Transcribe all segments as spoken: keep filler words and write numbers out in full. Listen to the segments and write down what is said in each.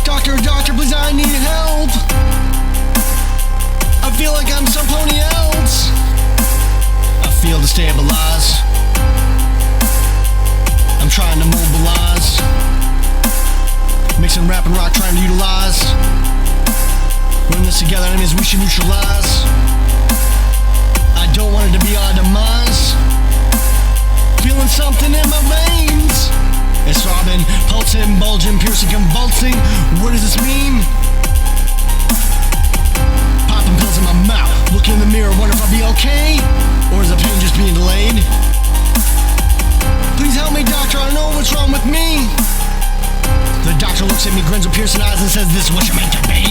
Doctor, doctor, please, I need help. I feel like I'm somebody else. I feel destabilized. I'm trying to mobilize, mixing rap and rock, trying to utilize. We're in this together, enemies we should neutralize. I don't want it to be our demise. Feeling something in my veins. It's throbbing, pulsing, bulging, piercing, convulsing. What does this mean? Popping pills in my mouth, looking in the mirror, wonder if I'll be okay, or is the pain just being delayed? Please help me, doctor, I know what's wrong with me. The doctor looks at me, grins with piercing eyes, and says, this is what you're meant to be.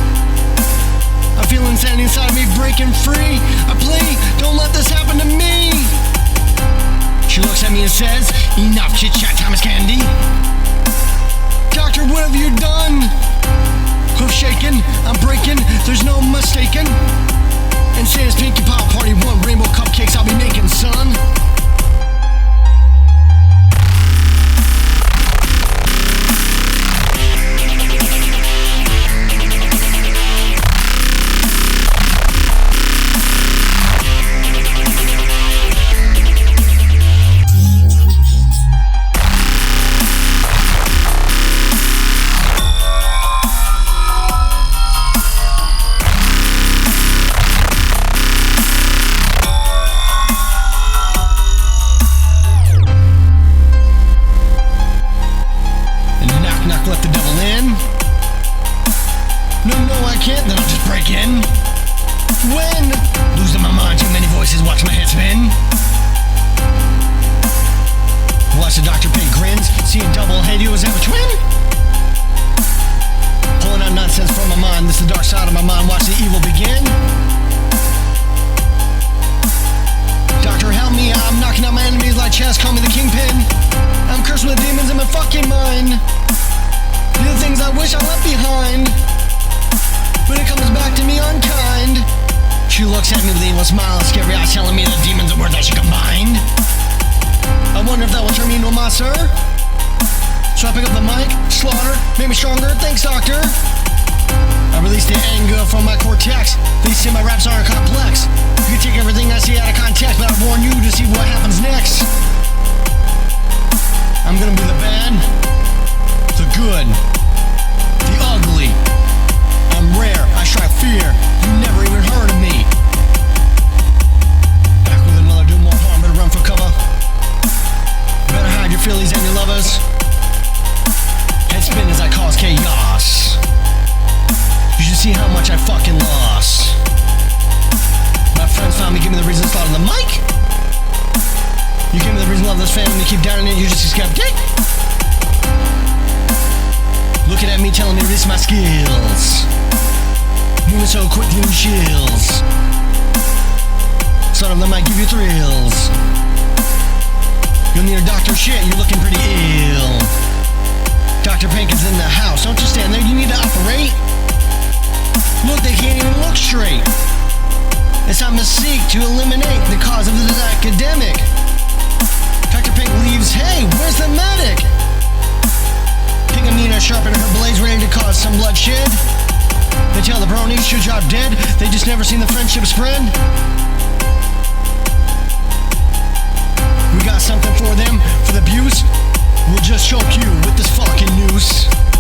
I feel insanity inside of me breaking free. I plead, don't let this happen to me. She looks at me and says, enough chit chat, time is candy. Doctor, what have you done? Hoof shaking, I'm breaking, there's no mistaking. And Santa's Pinkie Pie Party one, rainbow cupcakes I'll be making, son. Let the devil in. No, no, I can't, then I'll just break in. When? Losing my mind, too many voices, watch my head spin. Watch the doctor pig grins, seeing double, hey, you, is that a twin? Pulling out nonsense from my mind, this is the dark side of my mind, watch the evil begin. Doctor, help me, I'm knocking out my enemies like chess, call me the kingpin. I'm cursed with demons in my fucking mind. The things I wish I left behind, but it comes back to me unkind. She looks at me with an evil smile and scary eyes, telling me the demons are worth I should combine. I wonder if that will turn me into a monster. So I pick up the mic, slaughter, make me stronger, thanks doctor. I release the anger from my cortex. They say my raps aren't complex. You can take everything I say out of context, but I warn you to see what happens next. I'm gonna be the bad, the good, the ugly. I'm rare, I strike fear. You never even heard of me. Back with another, do more harm, better run for cover. Better hide your feelings and your lovers. Head spin as I cause chaos. You should see how much I fucking lost. My friends found me, give me the reason to start on the mic. You give me the reason to love this family, you keep doubting it, you're just a skeptic. Looking at me, telling me this is my skills. Moving so quick, new chills. Some of them might give you thrills. You'll need a doctor shit, you're looking pretty ill. Doctor Pink is in the house, don't just stand there, you need to operate. Look, they can't even look straight. It's time to seek to eliminate the cause of this epidemic. Doctor Pink leaves, hey, where's the medic? Pinkamena sharpening her blades, ready to cause some bloodshed. They tell the bronies should drop dead, they just never seen the friendship spread. We got something for them, for the abuse. We'll just choke you with this fucking noose.